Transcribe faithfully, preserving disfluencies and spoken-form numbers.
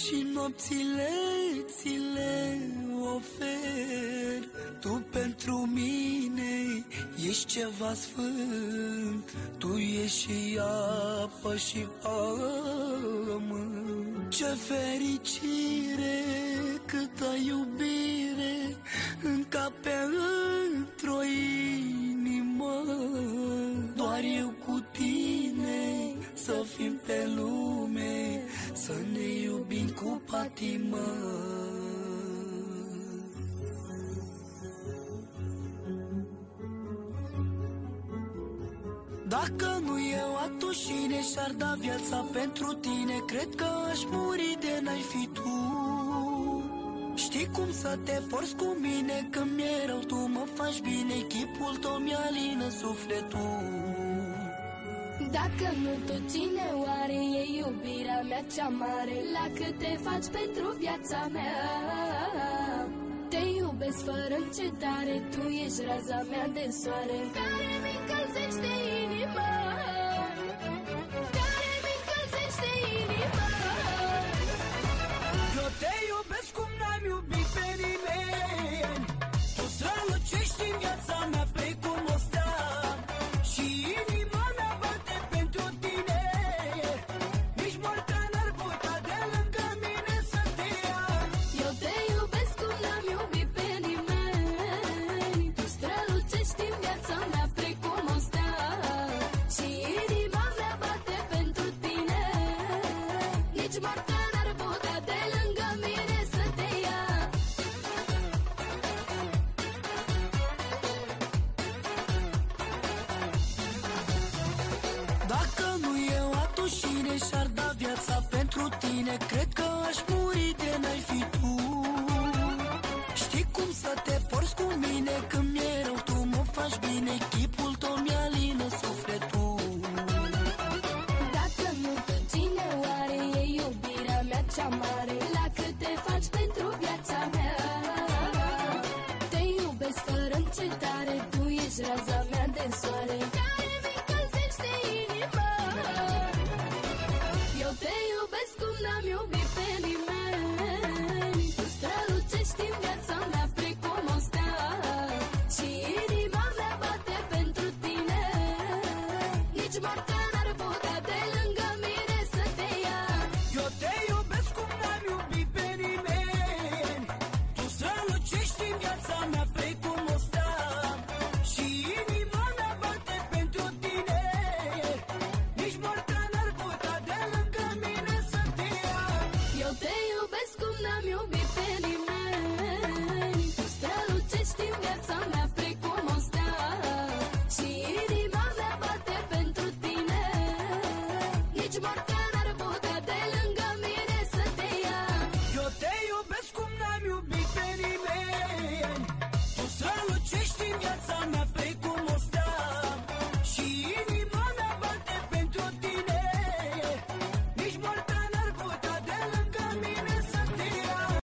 și nopțile ți le ofer. Tu pentru mine ești ceva sfânt, tu ești și apă și pământ. Ce fericire, câtă iubire încape într-o inimă. Doar eu cu tine să fim pe lume, să ne iubim cu patimă. Dacă nu eu, atunci cine și-ar da viața pentru tine? Cred că aș muri de n-ai fi tu. Știi cum să te porți cu mine când mi-e rău, tu mă faci bine, chipul tău mi-alină sufletul. Dacă nu tu, cine oare e iubirea mea cea mare? La cât te faci pentru viața mea? Te iubesc fără încetare, tu ești raza mea de soare, care mi încălzește inima, care mi încălzește inima. Eu te iubesc cum n-am iubit pe nimeni, tu strălucești în viața mea precum o stea, și inima mea bate pentru tine, nici moartea n-ar putea de lângă mine să te ia. Eu te iubesc cum n-am iubit pe nimeni, tu strălucești în viața mea precum o stea, și inima mea bate pentru tine, nici moartea n-ar putea de lângă mine să te ia. Dacă nu eu, atunci cine și-ar da viața pentru tine? Cred că aș muri de n-ai fi tu. Știi cum să te porți cu mine când mi-e rău, tu mă faci bine, chipul tău mi-alină sufletul. Dacă nu tu, cine oare e iubirea mea cea mare? La cât te faci pentru viața mea? Te iubesc fără încetare, tu ești raza mea de soare, care mi încălzește inima. Eu te iubesc cum n-am iubit pe nimeni, tu strălucești în viața mea precum o stea, și inima mea bate pentru tine, nici moartea